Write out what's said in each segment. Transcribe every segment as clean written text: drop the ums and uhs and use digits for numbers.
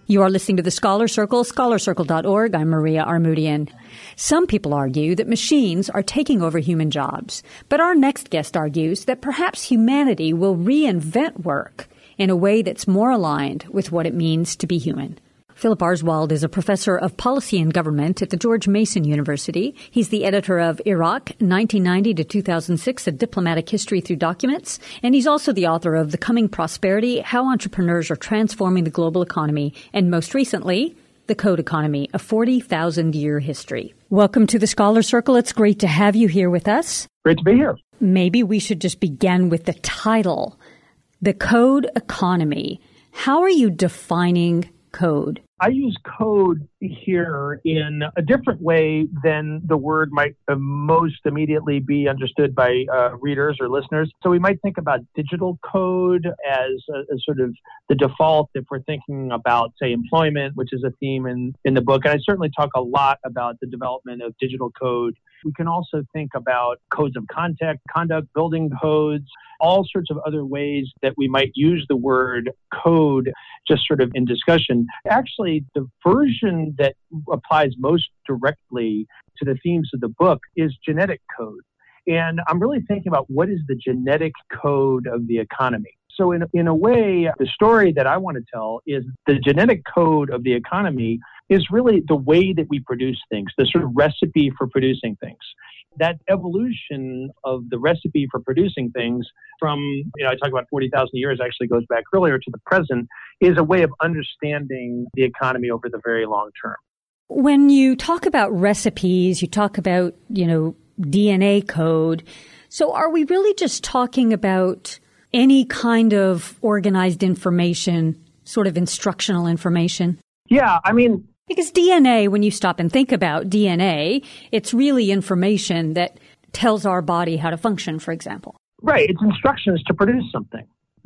You are listening to the Scholar Circle, scholarcircle.org. I'm Maria Armoudian. Some people argue that machines are taking over human jobs, but our next guest argues that perhaps humanity will reinvent work in a way that's more aligned with what it means to be human. Philip Arswald is a professor of policy and government at the George Mason University. He's the editor of Iraq, 1990 to 2006, A Diplomatic History Through Documents. And he's also the author of The Coming Prosperity, How Entrepreneurs Are Transforming the Global Economy, and most recently, The Code Economy, a 40,000-year history. Welcome to the Scholar Circle. It's great to have you here with us. Great to be here. Maybe we should just begin with the title, The Code Economy. How are you defining code? I use code here in a different way than the word might most immediately be understood by readers or listeners. So we might think about digital code as sort of the default if we're thinking about, say, employment, which is a theme in the book. And I certainly talk a lot about the development of digital code. We can also think about codes of conduct, building codes, all sorts of other ways that we might use the word code just sort of in discussion. Actually, the version that applies most directly to the themes of the book is genetic code. And I'm really thinking about what is the genetic code of the economy. So in a way, the story that I want to tell is the genetic code of the economy is really the way that we produce things, the sort of recipe for producing things. That evolution of the recipe for producing things from, I talk about 40,000 years, actually goes back earlier to the present, is a way of understanding the economy over the very long term. When you talk about recipes, you talk about, DNA code. So are we really just talking about any kind of organized information, sort of instructional information? Yeah, because DNA, when you stop and think about DNA, it's really information that tells our body how to function, for example. Right. It's instructions to produce something.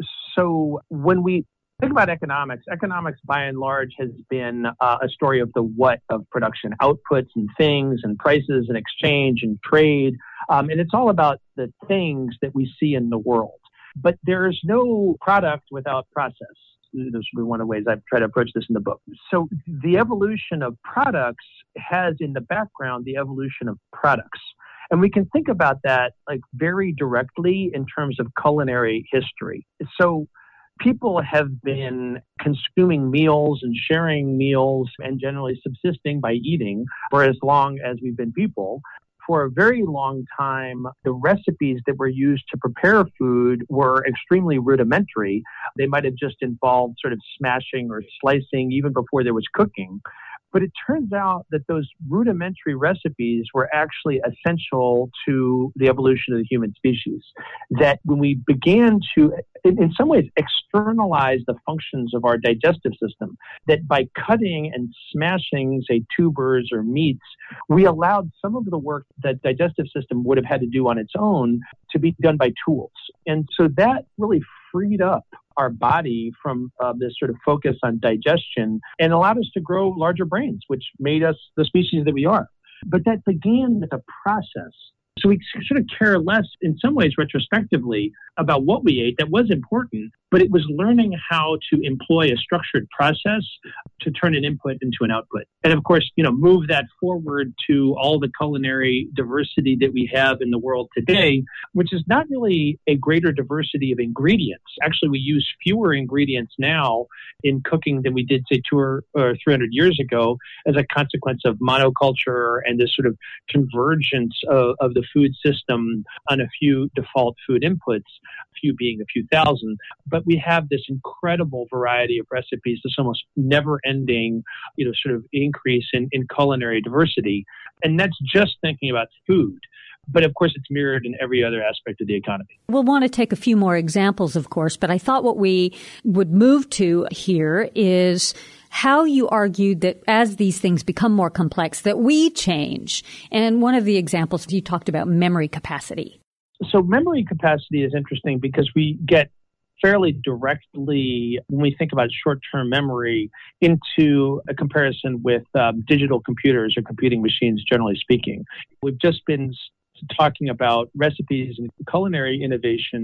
So when we think about economics by and large has been a story of the what of production, outputs and things and prices and exchange and trade. And it's all about the things that we see in the world. But there's no product without process. This would be one of the ways I've tried to approach this in the book. So the evolution of products has in the background the evolution of products. And we can think about that very directly in terms of culinary history. So people have been consuming meals and sharing meals and generally subsisting by eating for as long as we've been people. For a very long time, the recipes that were used to prepare food were extremely rudimentary. They might have just involved sort of smashing or slicing even before there was cooking. But it turns out that those rudimentary recipes were actually essential to the evolution of the human species. That when we began to, in some ways, externalize the functions of our digestive system, that by cutting and smashing, say, tubers or meats, we allowed some of the work that digestive system would have had to do on its own to be done by tools. And so that really freed up our body from this sort of focus on digestion and allowed us to grow larger brains, which made us the species that we are. But that began with a process. So we sort of care less, in some ways, retrospectively, about what we ate. That was important, but it was learning how to employ a structured process to turn an input into an output. And of course, move that forward to all the culinary diversity that we have in the world today, which is not really a greater diversity of ingredients. Actually, we use fewer ingredients now in cooking than we did, say, 200 or 300 years ago as a consequence of monoculture and this sort of convergence of the food system on a few default food inputs, few being a few thousand. But we have this incredible variety of recipes, this almost never-ending, sort of increase in culinary diversity. And that's just thinking about food. But of course, it's mirrored in every other aspect of the economy. We'll want to take a few more examples, of course, but I thought what we would move to here is how you argued that as these things become more complex, that we change. And one of the examples, you talked about memory capacity. So memory capacity is interesting because we get fairly directly, when we think about short-term memory, into a comparison with digital computers or computing machines, generally speaking. We've just been talking about recipes and culinary innovation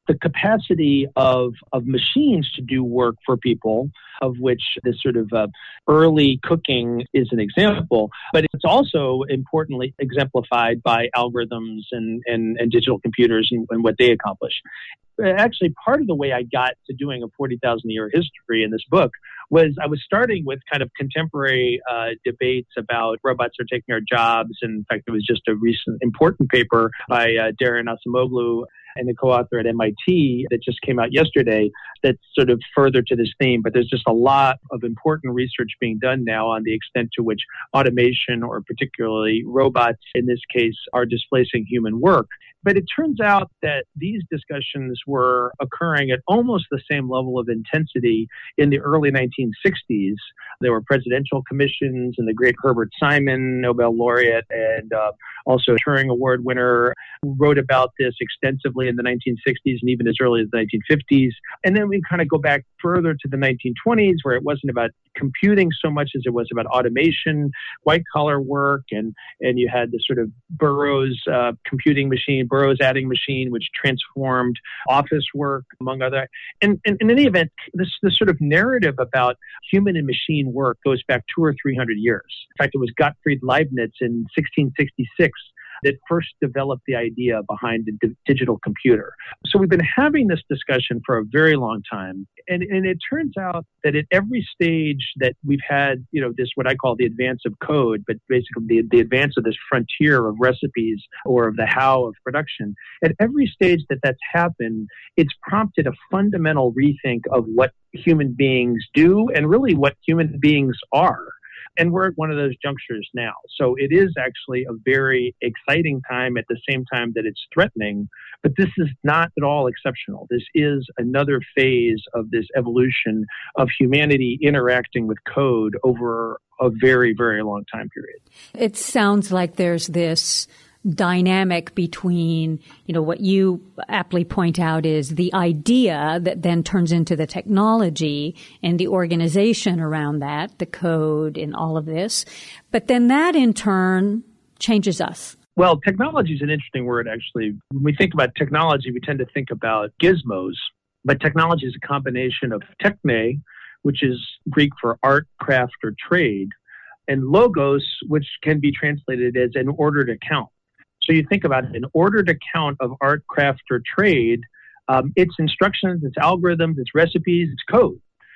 the capacity of machines to do work for people, of which this sort of early cooking is an example, but it's also importantly exemplified by algorithms and digital computers and what they accomplish. Actually, part of the way I got to doing a 40,000-year history in this book was I was starting with kind of contemporary debates about robots are taking our jobs. And in fact, it was just a recent important paper by Daron Acemoglu and a co-author at MIT that just came out yesterday that's sort of further to this theme. But there's just a lot of important research being done now on the extent to which automation, or particularly robots in this case, are displacing human work. But it turns out that these discussions were occurring at almost the same level of intensity in the early 1960s. There were presidential commissions, and the great Herbert Simon, Nobel laureate, and also Turing Award winner, wrote about this extensively in the 1960s and even as early as the 1950s. And then we kind of go back further to the 1920s, where it wasn't about computing so much as it was about automation, white-collar work, and you had the sort of Burroughs computing machine, Burroughs adding machine, which transformed office work, among other. And in any event, this sort of narrative about human and machine work goes back 200 or 300 years. In fact, it was Gottfried Leibniz in 1666 that first developed the idea behind the digital computer. So we've been having this discussion for a very long time. And it turns out that at every stage that we've had, this, what I call the advance of code, but basically the advance of this frontier of recipes or of the how of production, at every stage that's happened, it's prompted a fundamental rethink of what human beings do and really what human beings are. And we're at one of those junctures now. So it is actually a very exciting time at the same time that it's threatening. But this is not at all exceptional. This is another phase of this evolution of humanity interacting with code over a very, very long time period. It sounds like there's this dynamic between, what you aptly point out is the idea that then turns into the technology and the organization around that, the code and all of this. But then that in turn changes us. Well, technology is an interesting word, actually. When we think about technology, we tend to think about gizmos, but technology is a combination of techne, which is Greek for art, craft, or trade, and logos, which can be translated as an order to count. So you think about it, an order to count of art, craft, or trade, it's instructions, it's algorithms, it's recipes, it's code.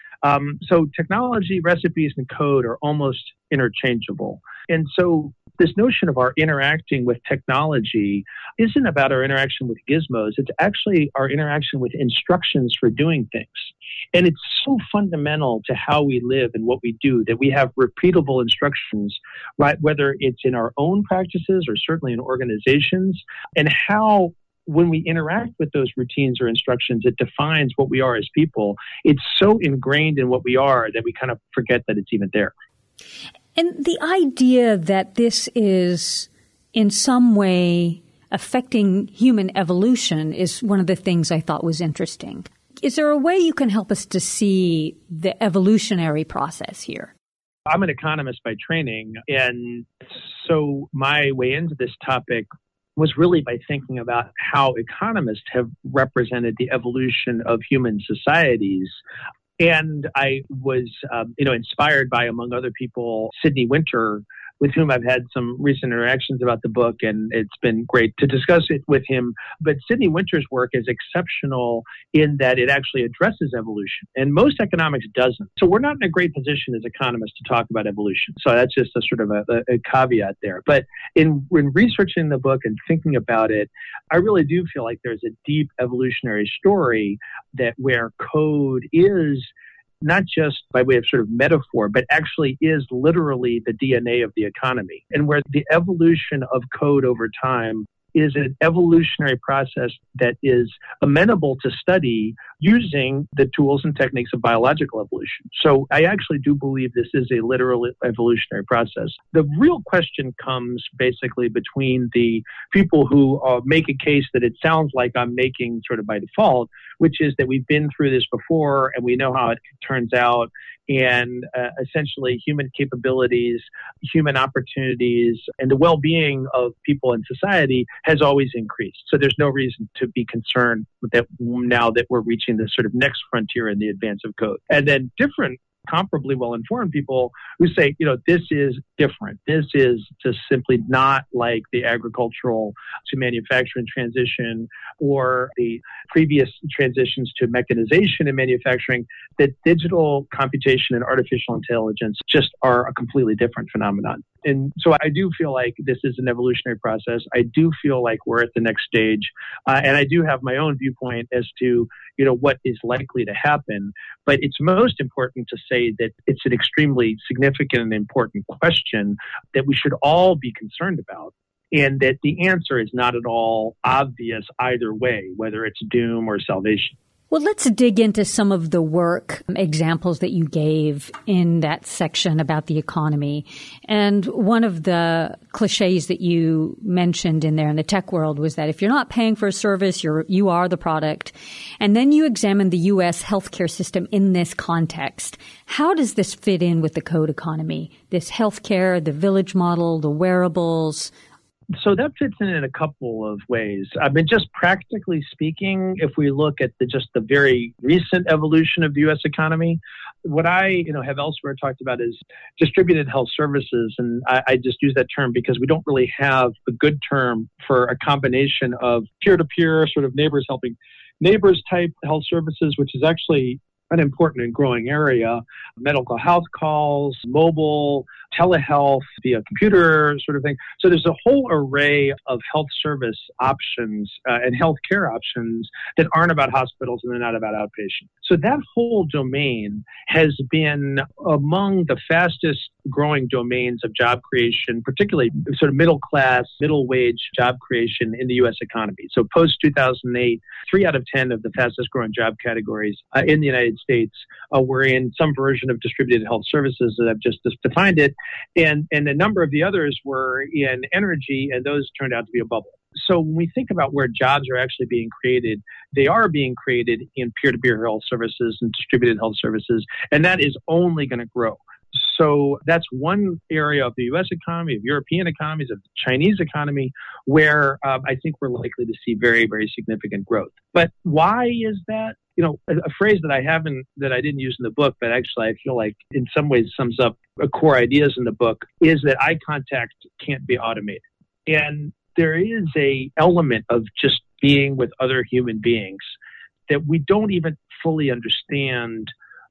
So technology, recipes, and code are almost interchangeable. And so this notion of our interacting with technology isn't about our interaction with gizmos. It's actually our interaction with instructions for doing things. And it's so fundamental to how we live and what we do that we have repeatable instructions, right? Whether it's in our own practices or certainly in organizations, and how when we interact with those routines or instructions, it defines what we are as people. It's so ingrained in what we are that we kind of forget that it's even there. And the idea that this is in some way affecting human evolution is one of the things I thought was interesting. Is there a way you can help us to see the evolutionary process here? I'm an economist by training, and so my way into this topic was really by thinking about how economists have represented the evolution of human societies. And I was, inspired by, among other people, Sidney Winter, with whom I've had some recent interactions about the book, and it's been great to discuss it with him. But Sidney Winter's work is exceptional in that it actually addresses evolution, and most economics doesn't. So we're not in a great position as economists to talk about evolution. So that's just a sort of a caveat there. But in researching the book and thinking about it, I really do feel like there's a deep evolutionary story that where code is not just by way of sort of metaphor, but actually is literally the DNA of the economy, and where the evolution of code over time is an evolutionary process that is amenable to study using the tools and techniques of biological evolution. So I actually do believe this is a literal evolutionary process. The real question comes basically between the people who make a case that it sounds like I'm making sort of by default, which is that we've been through this before and we know how it turns out. And essentially human capabilities, human opportunities, and the well-being of people in society has always increased. So there's no reason to be concerned that now that we're reaching this sort of next frontier in the advance of code. And then different, comparably well-informed people who say, this is different. This is just simply not like the agricultural to manufacturing transition or the previous transitions to mechanization in manufacturing, that digital computation and artificial intelligence just are a completely different phenomenon. And so I do feel like this is an evolutionary process. I do feel like we're at the next stage. And I do have my own viewpoint as to, what is likely to happen. But it's most important to say that it's an extremely significant and important question that we should all be concerned about. And that the answer is not at all obvious either way, whether it's doom or salvation. Well, let's dig into some of the work examples that you gave in that section about the economy. And one of the cliches that you mentioned in there in the tech world was that if you're not paying for a service, you are the product. And then you examined the U.S. healthcare system in this context. How does this fit in with the code economy? This healthcare, the village model, the wearables? So that fits in a couple of ways. I mean, just practically speaking, if we look at the very recent evolution of the U.S. economy, what I have elsewhere talked about is distributed health services. And I just use that term because we don't really have a good term for a combination of peer-to-peer sort of neighbors helping neighbors type health services, which is actually an important and growing area, medical health calls, mobile, telehealth via computer sort of thing. So there's a whole array of health service options and healthcare options that aren't about hospitals and they're not about outpatient. So that whole domain has been among the fastest growing domains of job creation, particularly sort of middle class, middle wage job creation in the U.S. economy. So post 2008, 3 out of 10 of the fastest growing job categories in the United States were in some version of distributed health services that I've just defined it. And a number of the others were in energy, and those turned out to be a bubble. So when we think about where jobs are actually being created, they are being created in peer-to-peer health services and distributed health services, and that is only going to grow. So that's one area of the U.S. economy, of European economies, of the Chinese economy, where I think we're likely to see very, very significant growth. But why is that? A phrase that I didn't use in the book, but actually I feel like in some ways sums up core ideas in the book, is that eye contact can't be automated. And there is a element of just being with other human beings that we don't even fully understand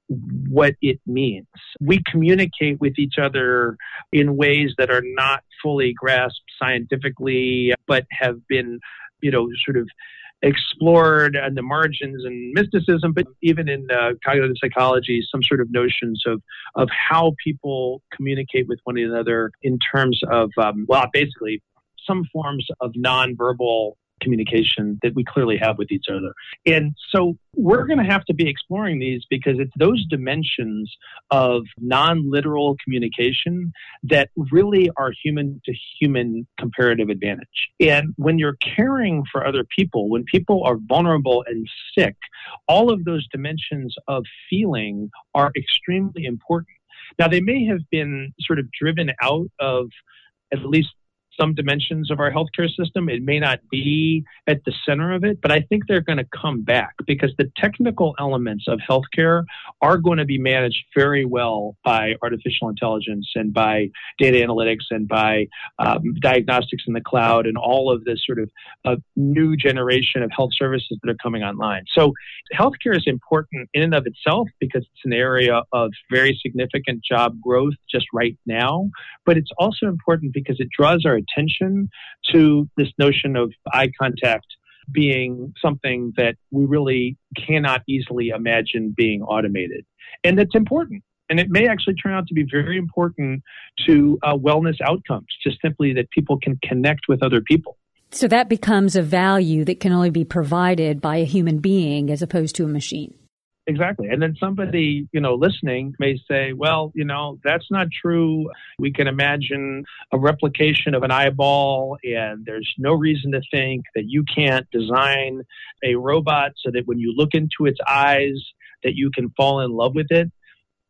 what it means. We communicate with each other in ways that are not fully grasped scientifically, but have been, sort of explored on the margins and mysticism, but even in cognitive psychology, some sort of notions of how people communicate with one another in terms of, basically some forms of nonverbal communication that we clearly have with each other. And so we're going to have to be exploring these because it's those dimensions of non-literal communication that really are human-to-human comparative advantage. And when you're caring for other people, when people are vulnerable and sick, all of those dimensions of feeling are extremely important. Now, they may have been sort of driven out of at least some dimensions of our healthcare system. It may not be at the center of it, but I think they're going to come back because the technical elements of healthcare are going to be managed very well by artificial intelligence and by data analytics and by diagnostics in the cloud and all of this sort of new generation of health services that are coming online. So healthcare is important in and of itself because it's an area of very significant job growth just right now, but it's also important because it draws our attention to this notion of eye contact being something that we really cannot easily imagine being automated. And that's important. And it may actually turn out to be very important to wellness outcomes, just simply that people can connect with other people. So that becomes a value that can only be provided by a human being as opposed to a machine. Exactly. And then somebody, listening may say, well, that's not true. We can imagine a replication of an eyeball, and there's no reason to think that you can't design a robot so that when you look into its eyes, that you can fall in love with it.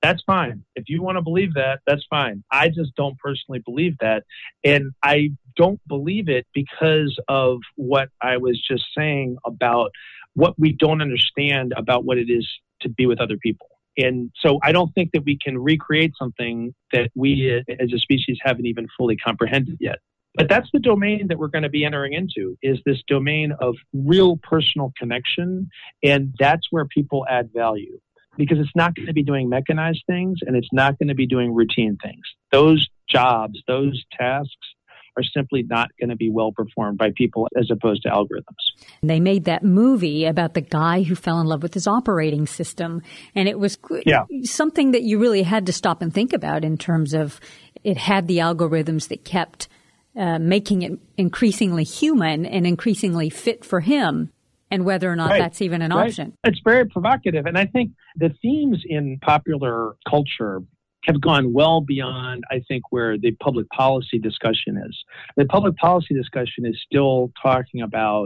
That's fine. If you want to believe that, that's fine. I just don't personally believe that. And I don't believe it because of what I was just saying about what we don't understand about what it is to be with other people. And so I don't think that we can recreate something that we as a species haven't even fully comprehended yet. But that's the domain that we're going to be entering into, is this domain of real personal connection. And that's where people add value, because it's not going to be doing mechanized things and it's not going to be doing routine things. Those jobs, those tasks are simply not going to be well performed by people as opposed to algorithms. They made that movie about the guy who fell in love with his operating system. And it was something that you really had to stop and think about in terms of it had the algorithms that kept making it increasingly human and increasingly fit for him, and whether or not that's even an option. It's very provocative. And I think the themes in popular culture have gone well beyond, I think, where the public policy discussion is. The public policy discussion is still talking about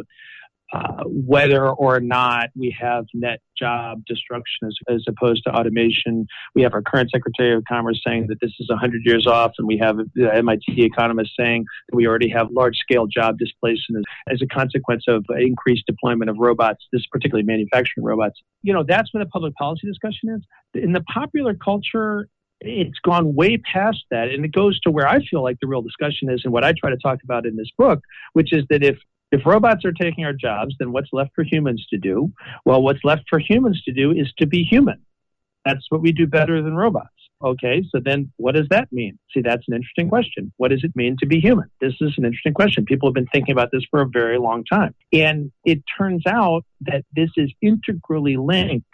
whether or not we have net job destruction as opposed to automation. We have our current Secretary of Commerce saying that this is 100 years off, and we have the MIT economists saying that we already have large-scale job displacement as a consequence of increased deployment of robots, this particularly manufacturing robots. That's where the public policy discussion is. In the popular culture, it's gone way past that, and it goes to where I feel like the real discussion is, and what I try to talk about in this book, which is that if robots are taking our jobs, then what's left for humans to do? Well, what's left for humans to do is to be human. That's what we do better than robots. Okay, so then what does that mean? See, that's an interesting question. What does it mean to be human? This is an interesting question. People have been thinking about this for a very long time. And it turns out that this is integrally linked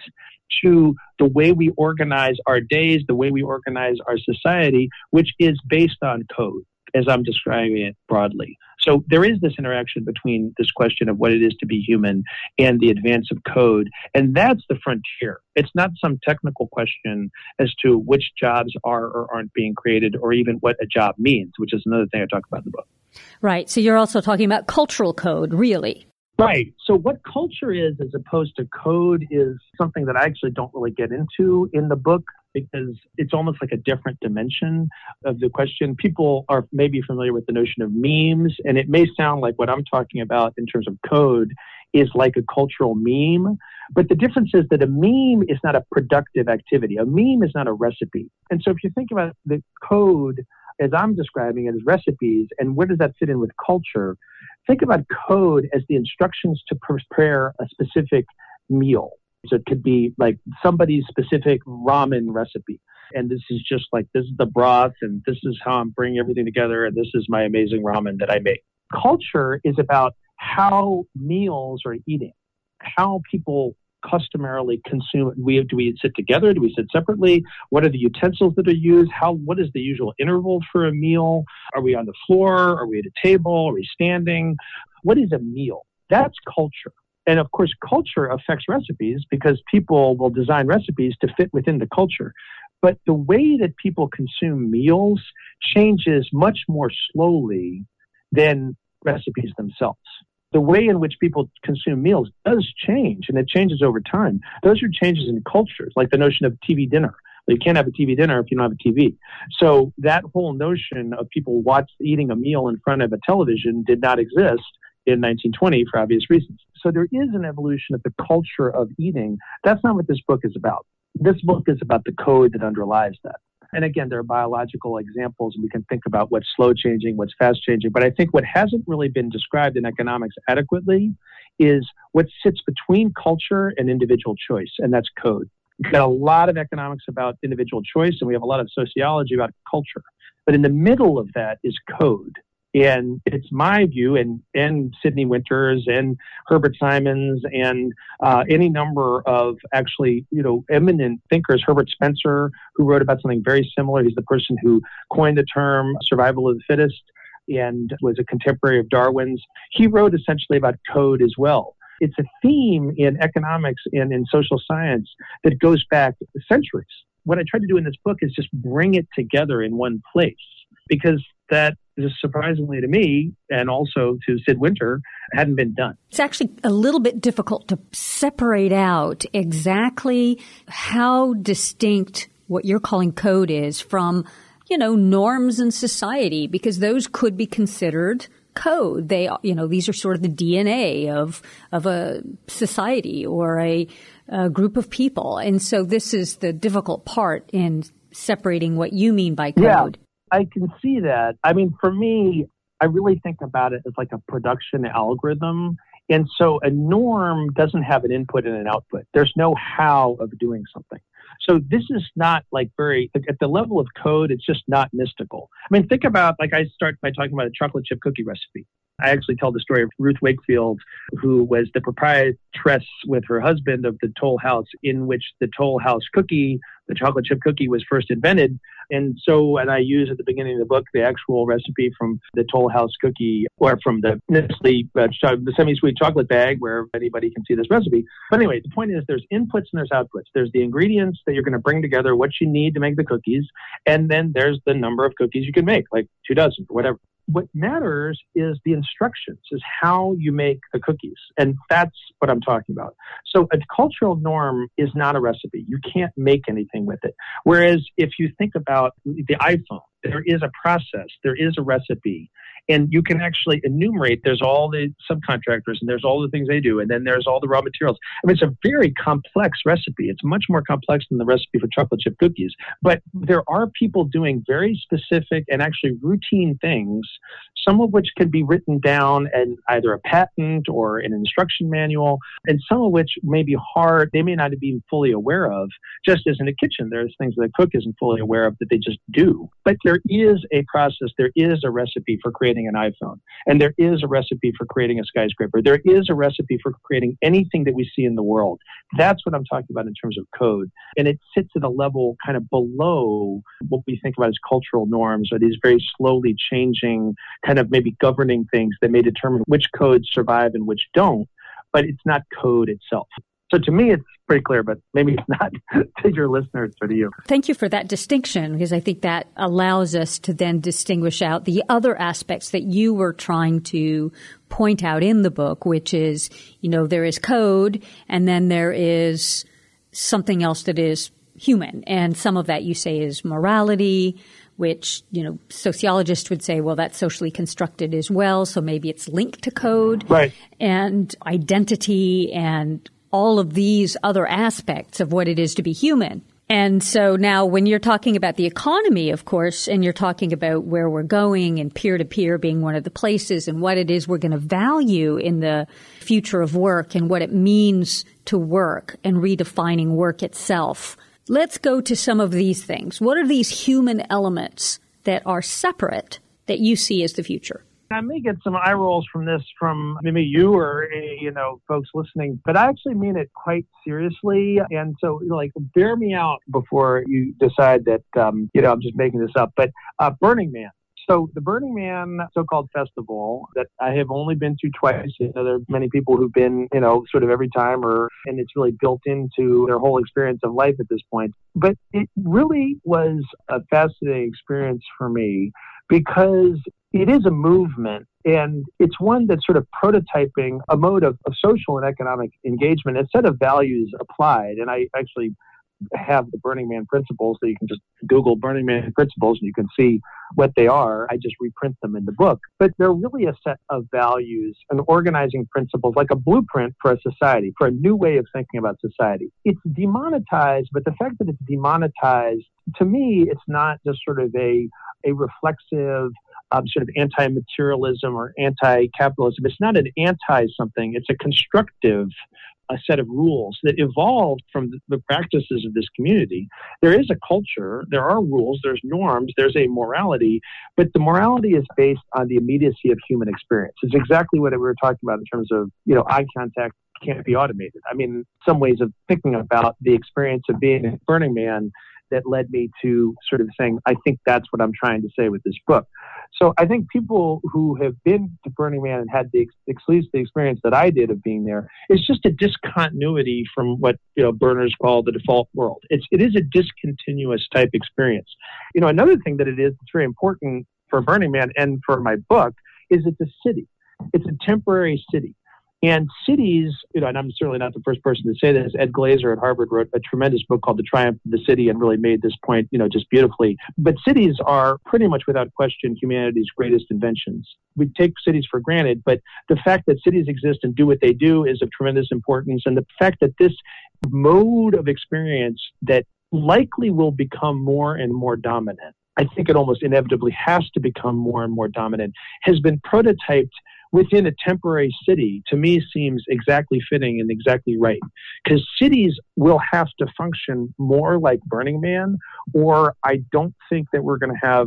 to the way we organize our days, the way we organize our society, which is based on code, as I'm describing it broadly. So there is this interaction between this question of what it is to be human and the advance of code. And that's the frontier. It's not some technical question as to which jobs are or aren't being created, or even what a job means, which is another thing I talk about in the book. Right. So you're also talking about cultural code, really. Right. So what culture is as opposed to code is something that I actually don't really get into in the book, because it's almost like a different dimension of the question. People are maybe familiar with the notion of memes, and it may sound like what I'm talking about in terms of code is like a cultural meme. But the difference is that a meme is not a productive activity. A meme is not a recipe. And so if you think about the code as I'm describing it as recipes, and where does that fit in with culture? Think about code as the instructions to prepare a specific meal. So it could be like somebody's specific ramen recipe. And this is just like, this is the broth, and this is how I'm bringing everything together, and this is my amazing ramen that I make. Culture is about how meals are eating, how people customarily consume. Do we sit together? Do we sit separately? What are the utensils that are used? What is the usual interval for a meal? Are we on the floor? Are we at a table? Are we standing? What is a meal? That's culture. And of course, culture affects recipes because people will design recipes to fit within the culture. But the way that people consume meals changes much more slowly than recipes themselves. The way in which people consume meals does change, and it changes over time. Those are changes in cultures, like the notion of TV dinner. You can't have a TV dinner if you don't have a TV. So that whole notion of people eating a meal in front of a television did not exist in 1920 for obvious reasons. So there is an evolution of the culture of eating. That's not what this book is about. This book is about the code that underlies that. And again, there are biological examples, and we can think about what's slow changing, what's fast changing. But I think what hasn't really been described in economics adequately is what sits between culture and individual choice, and that's code. We've got a lot of economics about individual choice, and we have a lot of sociology about culture. But in the middle of that is code. And it's my view, and Sidney Winter's and Herbert Simons and any number of actually, eminent thinkers. Herbert Spencer, who wrote about something very similar. He's the person who coined the term survival of the fittest and was a contemporary of Darwin's. He wrote essentially about code as well. It's a theme in economics and in social science that goes back centuries. What I tried to do in this book is just bring it together in one place, because that is, surprisingly to me, and also to Sid Winter, hadn't been done. It's actually a little bit difficult to separate out exactly how distinct what you're calling code is from, norms in society, because those could be considered code. They, these are sort of the DNA of a society or a group of people. And so this is the difficult part in separating what you mean by code. Yeah, I can see that. I mean, for me, I really think about it as like a production algorithm. And so a norm doesn't have an input and an output. There's no how of doing something. So this is not like at the level of code, it's just not mystical. I mean, think about, I start by talking about a chocolate chip cookie recipe. I actually tell the story of Ruth Wakefield, who was the proprietress with her husband of the Toll House, in which the Toll House cookie, the chocolate chip cookie, was first invented. And I use at the beginning of the book the actual recipe from the Toll House cookie, or from the Nestle, the semi-sweet chocolate bag, where anybody can see this recipe. But anyway, the point is there's inputs and there's outputs. There's the ingredients that you're going to bring together, what you need to make the cookies, and then there's the number of cookies you can make, like 2 dozen or whatever. What matters is the instructions, is how you make the cookies. And that's what I'm talking about. So a cultural norm is not a recipe. You can't make anything with it. Whereas if you think about the iPhone, there is a process, there is a recipe, and you can actually enumerate, there's all the subcontractors and there's all the things they do, and then there's all the raw materials. I mean, it's a very complex recipe. It's much more complex than the recipe for chocolate chip cookies. But there are people doing very specific and actually routine things, some of which can be written down in either a patent or an instruction manual, and some of which may be hard, they may not be fully aware of. Just as in a kitchen, there's things that a cook isn't fully aware of that they just do. But there is a process, there is a recipe for creating an iPhone, and there is a recipe for creating a skyscraper. There is a recipe for creating anything that we see in the world. That's what I'm talking about in terms of code. And it sits at a level kind of below what we think about as cultural norms, or these very slowly changing kind of maybe governing things that may determine which codes survive and which don't, but it's not code itself. So to me, it's pretty clear, but maybe it's not to your listeners or to you. Thank you for that distinction, because I think that allows us to then distinguish out the other aspects that you were trying to point out in the book, which is, there is code, and then there is something else that is human. And some of that you say is morality, which, sociologists would say, well, that's socially constructed as well. So maybe it's linked to code. Right. And identity and all of these other aspects of what it is to be human. And so now when you're talking about the economy, of course, and you're talking about where we're going and peer-to-peer being one of the places and what it is we're going to value in the future of work and what it means to work and redefining work itself, let's go to some of these things. What are these human elements that are separate that you see as the future? I may get some eye rolls from this from maybe you or, folks listening, but I actually mean it quite seriously. And so, bear me out before you decide that, I'm just making this up. But Burning Man. So the Burning Man so-called festival that I have only been to twice. There are many people who've been, sort of every time, and it's really built into their whole experience of life at this point. But it really was a fascinating experience for me because it is a movement, and it's one that's sort of prototyping a mode of social and economic engagement, a set of values applied. And I actually have the Burning Man principles, so you can just Google Burning Man principles and you can see what they are. I just reprint them in the book. But they're really a set of values and organizing principles, like a blueprint for a society, for a new way of thinking about society. It's demonetized, but the fact that it's demonetized, to me, it's not just sort of a reflexive sort of anti-materialism or anti-capitalism. It's not an anti-something. It's a constructive set of rules that evolved from the practices of this community. There is a culture, there are rules, there's norms, there's a morality, but the morality is based on the immediacy of human experience. It's exactly what we were talking about in terms of, eye contact can't be automated. I mean, some ways of thinking about the experience of being a Burning Man that led me to sort of saying, I think that's what I'm trying to say with this book. So I think people who have been to Burning Man and had the experience that I did of being there, it's just a discontinuity from what burners call the default world. It is a discontinuous type experience. Another thing that it is that's very important for Burning Man and for my book is it's a city. It's a temporary city. And cities, and I'm certainly not the first person to say this, Ed Glazer at Harvard wrote a tremendous book called The Triumph of the City and really made this point, just beautifully. But cities are pretty much without question humanity's greatest inventions. We take cities for granted, but the fact that cities exist and do what they do is of tremendous importance. And the fact that this mode of experience that likely will become more and more dominant, I think it almost inevitably has to become more and more dominant, has been prototyped within a temporary city, to me seems exactly fitting and exactly right. Because cities will have to function more like Burning Man, or I don't think that we're going to have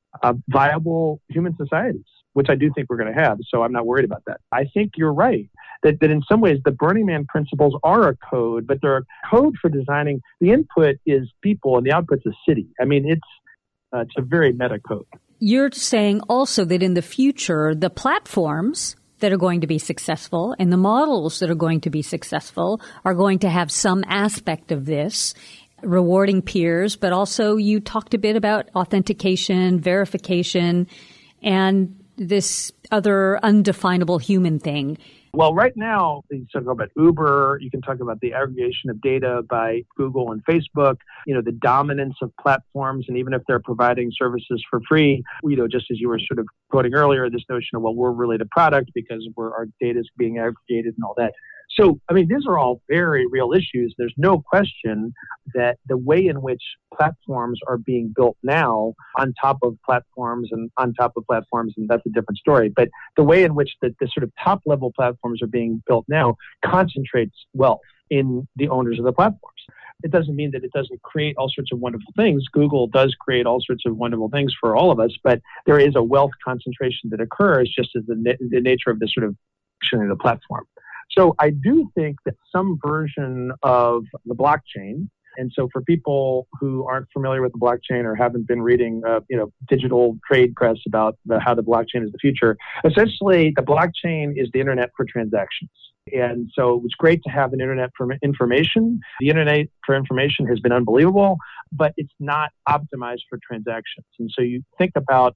viable human societies, which I do think we're going to have. So I'm not worried about that. I think you're right that in some ways the Burning Man principles are a code, but they're a code for designing. The input is people and the output's a city. I mean, it's a very meta code. You're saying also that in the future, the platforms that are going to be successful and the models that are going to be successful are going to have some aspect of this, rewarding peers, but also you talked a bit about authentication, verification, and this other undefinable human thing. Well, right now, you can talk about Uber, you can talk about the aggregation of data by Google and Facebook, the dominance of platforms, and even if they're providing services for free, just as you were sort of quoting earlier, this notion of, well, we're really the product because our data is being aggregated and all that. So, I mean, these are all very real issues. There's no question that the way in which platforms are being built now on top of platforms and on top of platforms, and that's a different story. But the way in which the sort of top level platforms are being built now concentrates wealth in the owners of the platforms. It doesn't mean that it doesn't create all sorts of wonderful things. Google does create all sorts of wonderful things for all of us, but there is a wealth concentration that occurs just as the nature of the sort of functioning of the platform. So I do think that some version of the blockchain, and so for people who aren't familiar with the blockchain or haven't been reading, digital trade press about how the blockchain is the future, essentially the blockchain is the internet for transactions. And so it's great to have an internet for information. The internet for information has been unbelievable, but it's not optimized for transactions. And so you think about,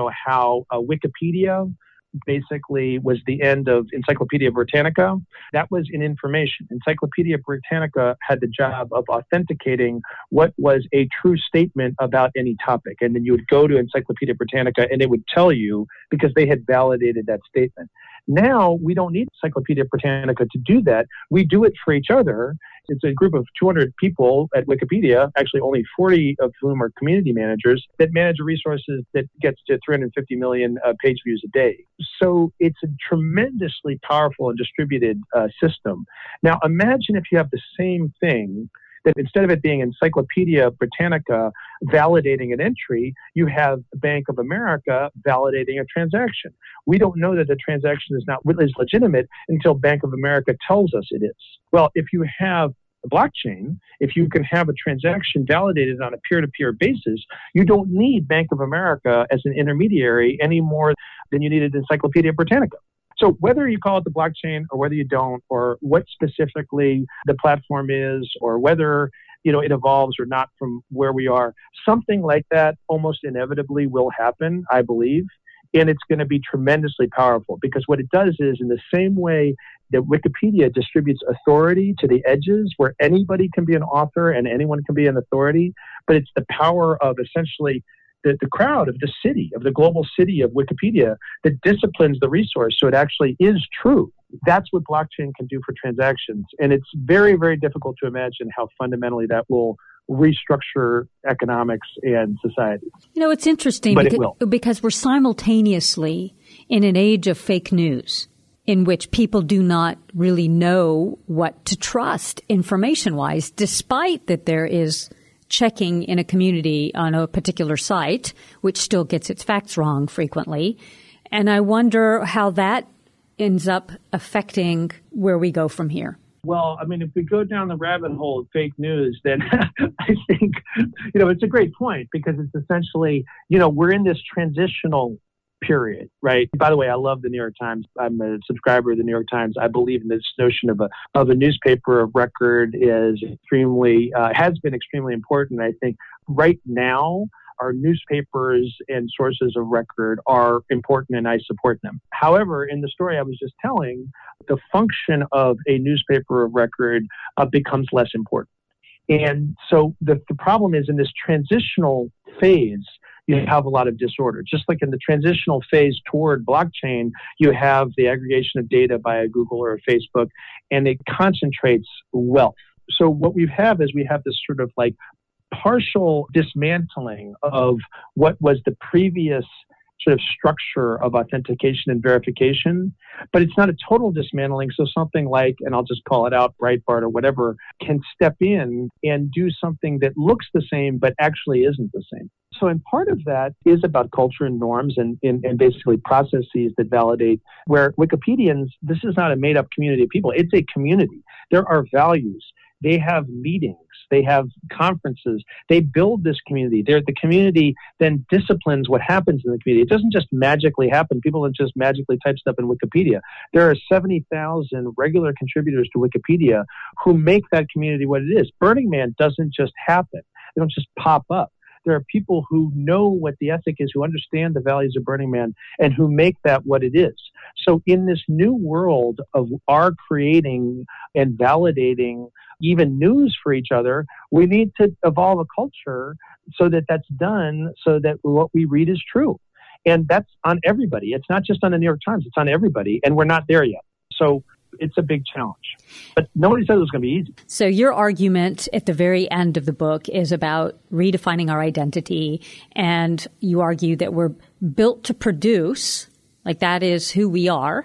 how Wikipedia basically was the end of Encyclopedia Britannica. That was in information. Encyclopedia Britannica had the job of authenticating what was a true statement about any topic. And then you would go to Encyclopedia Britannica and it would tell you because they had validated that statement. Now, we don't need Encyclopedia Britannica to do that. We do it for each other. It's a group of 200 people at Wikipedia, actually only 40 of whom are community managers, that manage resources that gets to 350 million page views a day. So it's a tremendously powerful and distributed system. Now, imagine if you have the same thing, that instead of it being Encyclopedia Britannica validating an entry, you have Bank of America validating a transaction. We don't know that the transaction is legitimate until Bank of America tells us it is. Well, if you have a blockchain, if you can have a transaction validated on a peer-to-peer basis, you don't need Bank of America as an intermediary any more than you needed Encyclopedia Britannica. So whether you call it the blockchain or whether you don't, or what specifically the platform is, or whether it evolves or not from where we are, something like that almost inevitably will happen, I believe. And it's going to be tremendously powerful because what it does is, in the same way that Wikipedia distributes authority to the edges where anybody can be an author and anyone can be an authority, but it's the power of essentially the crowd of the city, of the global city of Wikipedia that disciplines the resource so it actually is true. That's what blockchain can do for transactions. And it's very, very difficult to imagine how fundamentally that will restructure economics and society. It's interesting because we're simultaneously in an age of fake news in which people do not really know what to trust information-wise, despite that there is checking in a community on a particular site, which still gets its facts wrong frequently. And I wonder how that ends up affecting where we go from here. Well, I mean, if we go down the rabbit hole of fake news, then I think, it's a great point because it's essentially, we're in this transitional period, right? By the way, I love the New York Times. I'm a subscriber of the New York Times. I believe in this notion of a newspaper of record has been extremely important. I think right now, our newspapers and sources of record are important and I support them. However, in the story I was just telling, the function of a newspaper of record becomes less important. And so the problem is in this transitional phase, you have a lot of disorder. Just like in the transitional phase toward blockchain, you have the aggregation of data by a Google or a Facebook, and it concentrates wealth. So what we have is we have this sort of like partial dismantling of what was the previous sort of structure of authentication and verification, but it's not a total dismantling. So something like, and I'll just call it out, Breitbart or whatever, can step in and do something that looks the same, but actually isn't the same. So, and part of that is about culture and norms and basically processes that validate, where Wikipedians, this is not a made-up community of people. It's a community. There are values. They have meetings. They have conferences. They build this community. The community then disciplines what happens in the community. It doesn't just magically happen. People don't just magically type stuff in Wikipedia. There are 70,000 regular contributors to Wikipedia who make that community what it is. Burning Man doesn't just happen. They don't just pop up. There are people who know what the ethic is, who understand the values of Burning Man, and who make that what it is. So in this new world of our creating and validating even news for each other, we need to evolve a culture so that that's done, so that what we read is true. And that's on everybody. It's not just on the New York Times. It's on everybody. And we're not there yet. So it's a big challenge. But nobody said it was going to be easy. So your argument at the very end of the book is about redefining our identity. And you argue that we're built to produce, like that is who we are,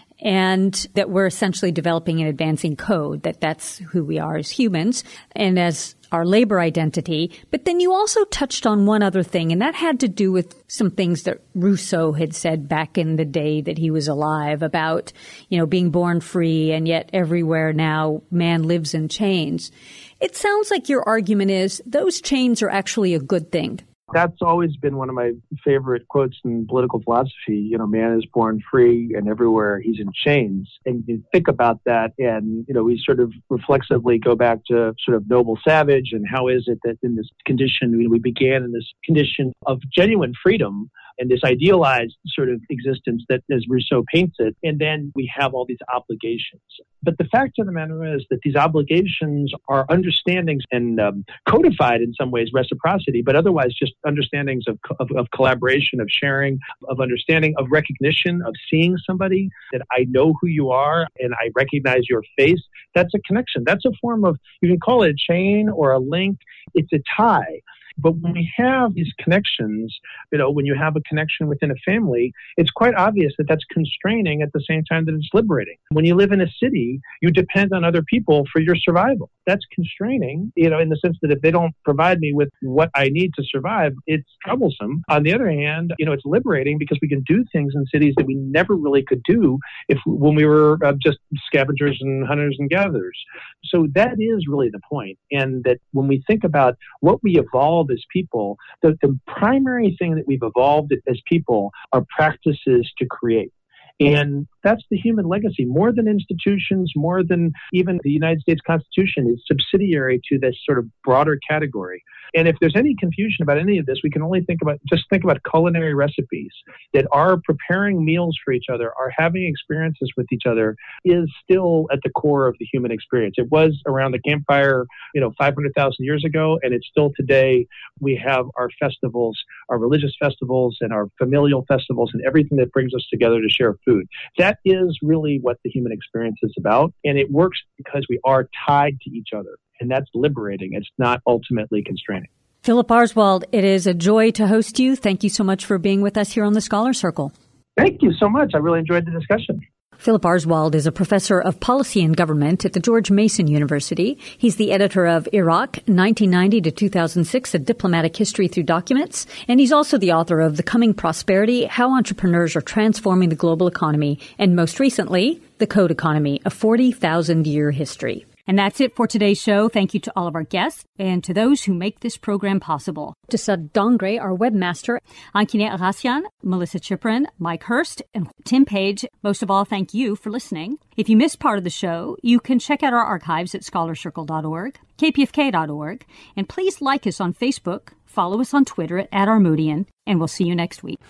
and that we're essentially developing and advancing code, that's who we are as humans and as our labor identity. But then you also touched on one other thing, and that had to do with some things that Rousseau had said back in the day that he was alive about, being born free, and yet everywhere now man lives in chains. It sounds like your argument is those chains are actually a good thing. That's always been one of my favorite quotes in political philosophy. Man is born free and everywhere he's in chains. And you think about that and, we sort of reflexively go back to sort of Noble Savage and how is it that in this condition, we began in this condition of genuine freedom and this idealized sort of existence that, as Rousseau paints it, and then we have all these obligations. But the fact of the matter is that these obligations are understandings and codified in some ways reciprocity, but otherwise just understandings of collaboration, of sharing, of understanding, of recognition, of seeing somebody, that I know who you are and I recognize your face. That's a connection. That's a form of, you can call it a chain or a link. It's a tie. But when we have these connections, when you have a connection within a family, it's quite obvious that that's constraining at the same time that it's liberating. When you live in a city, you depend on other people for your survival. That's constraining, in the sense that if they don't provide me with what I need to survive, it's troublesome. On the other hand, it's liberating because we can do things in cities that we never really could do when we were just scavengers and hunters and gatherers. So that is really the point. And that when we think about what we evolve as people, the primary thing that we've evolved as people are practices to create. And that's the human legacy. More than institutions, more than even the United States Constitution, is subsidiary to this sort of broader category. And if there's any confusion about any of this, we can only think about culinary recipes that are preparing meals for each other, are having experiences with each other, is still at the core of the human experience. It was around the campfire, 500,000 years ago, and it's still today. We have our festivals, our religious festivals and our familial festivals and everything that brings us together to share food. That is really what the human experience is about. And it works because we are tied to each other. And that's liberating. It's not ultimately constraining. Philip Arswald, it is a joy to host you. Thank you so much for being with us here on the Scholar Circle. Thank you so much. I really enjoyed the discussion. Philip Arswald is a professor of policy and government at the George Mason University. He's the editor of Iraq, 1990 to 2006, A Diplomatic History Through Documents. And he's also the author of The Coming Prosperity, How Entrepreneurs Are Transforming the Global Economy, and most recently, The Code Economy, A 40,000-Year History. And that's it for today's show. Thank you to all of our guests and to those who make this program possible. To Sud Dongre, our webmaster, Ankine Arasyan, Melissa Chiprin, Mike Hurst, and Tim Page. Most of all, thank you for listening. If you missed part of the show, you can check out our archives at scholarcircle.org, kpfk.org, and please like us on Facebook, Follow us on Twitter at Armoodian, and we'll see you next week.